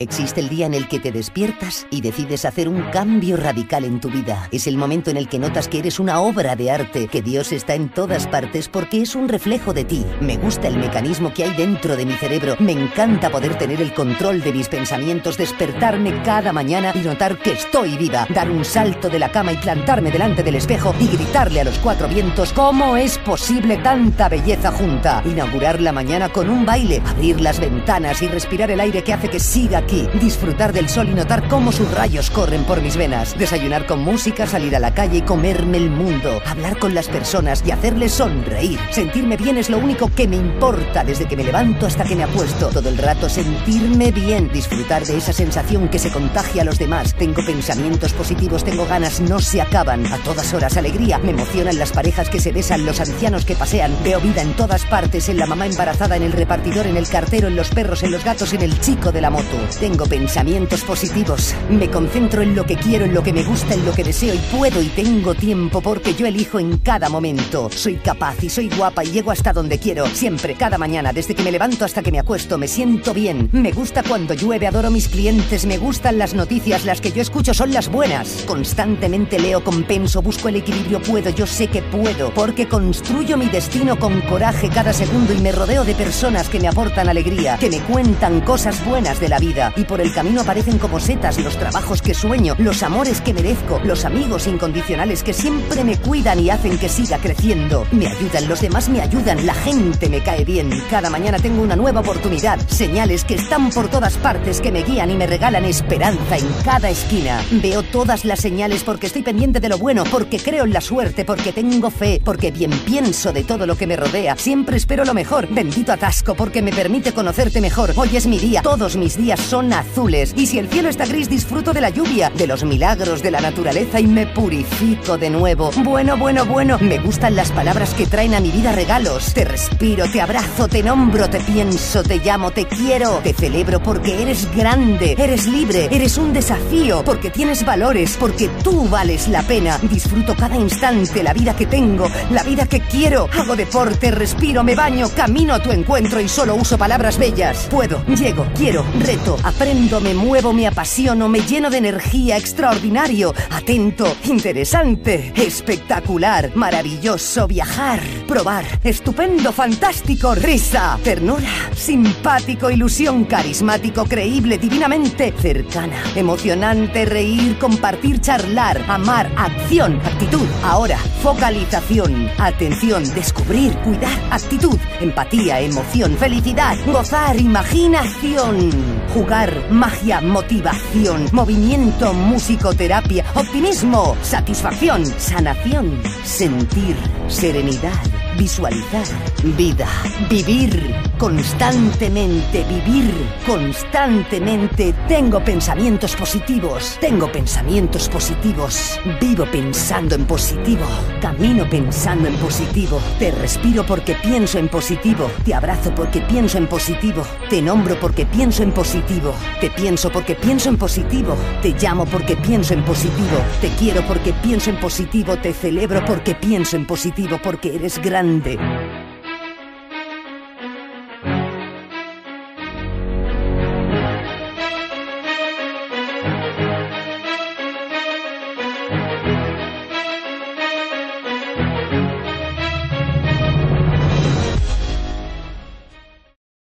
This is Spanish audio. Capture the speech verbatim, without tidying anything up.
Existe el día en el que te despiertas y decides hacer un cambio radical en tu vida. Es el momento en el que notas que eres una obra de arte, que Dios está en todas partes porque es un reflejo de ti. Me gusta el mecanismo que hay dentro de mi cerebro. Me encanta poder tener el control de mis pensamientos, despertarme cada mañana y notar que estoy viva. Dar un salto de la cama y plantarme delante del espejo y gritarle a los cuatro vientos ¿cómo es posible tanta belleza junta? Inaugurar la mañana con un baile, abrir las ventanas y respirar el aire que hace que siga aquí. Disfrutar del sol y notar cómo sus rayos corren por mis venas. Desayunar con música, salir a la calle y comerme el mundo. Hablar con las personas y hacerles sonreír. Sentirme bien es lo único que me importa desde que me levanto hasta que me acuesto. Todo el rato sentirme bien. Disfrutar de esa sensación que se contagia a los demás. Tengo pensamientos positivos, tengo ganas, no se acaban. A todas horas alegría. Me emocionan las parejas que se besan, los ancianos que pasean. Veo vida en todas partes, en la mamá embarazada, en el repartidor, en el cartero, en los perros, en los gatos, en el chico de la moto. Tengo pensamientos positivos. Me concentro en lo que quiero, en lo que me gusta, en lo que deseo y puedo y tengo tiempo porque yo elijo en cada momento. Soy capaz y soy guapa y llego hasta donde quiero. Siempre, cada mañana, desde que me levanto hasta que me acuesto, me siento bien. Me gusta cuando llueve, adoro mis clientes, me gustan las noticias, las que yo escucho son las buenas. Constantemente leo, compenso, busco el equilibrio, puedo, yo sé que puedo, porque construyo mi destino con coraje cada segundo y me rodeo de personas que me aportan alegría, que me cuentan cosas buenas de la vida. Y por el camino aparecen como setas los trabajos que sueño, los amores que merezco, los amigos incondicionales que siempre me cuidan y hacen que siga creciendo. Me ayudan, los demás me ayudan, la gente me cae bien. Cada mañana tengo una nueva oportunidad, señales que están por todas partes que me guían y me regalan esperanza en cada esquina. Veo todas las señales porque estoy pendiente de lo bueno, porque creo en la suerte, porque tengo fe, porque bien pienso de todo lo que me rodea. Siempre espero lo mejor. Bendito atasco porque me permite conocerte mejor. Hoy es mi día, todos mis días son azules y si el cielo está gris disfruto de la lluvia, de los milagros de la naturaleza y me purifico de nuevo. Bueno, bueno, bueno, me gustan las palabras que traen a mi vida regalos. Te respiro, te abrazo, te nombro, te pienso, te llamo, te quiero, te celebro porque eres grande, eres libre, eres un desafío, porque tienes valores, porque tú vales la pena. Disfruto cada instante, la vida que tengo, la vida que quiero. Hago deporte, respiro, me baño, camino a tu encuentro y solo uso palabras bellas. Puedo, llego, quiero, reto, aprendo, me muevo, me apasiono, me lleno de energía, extraordinario, atento, interesante, espectacular, maravilloso, viajar, probar, estupendo, fantástico, risa, ternura, simpático, ilusión, carismático, creíble, divinamente cercana, emocionante, reír, compartir, charlar, amar, acción, actitud, ahora, focalización, atención, descubrir, cuidar, actitud, empatía, emoción, felicidad, gozar, imaginación, jugar, magia, motivación, movimiento, musicoterapia, optimismo, satisfacción, sanación, sentir, serenidad, visualizar, vida, vivir, constantemente, vivir, constantemente. Tengo pensamientos positivos, tengo pensamientos positivos, vivo pensando en positivo, camino pensando en positivo, te respiro porque pienso en positivo, te abrazo porque pienso en positivo, te nombro porque pienso en positivo, te pienso porque pienso en positivo, te llamo porque pienso en positivo, te quiero porque pienso en positivo, te celebro porque pienso en positivo, porque eres grande.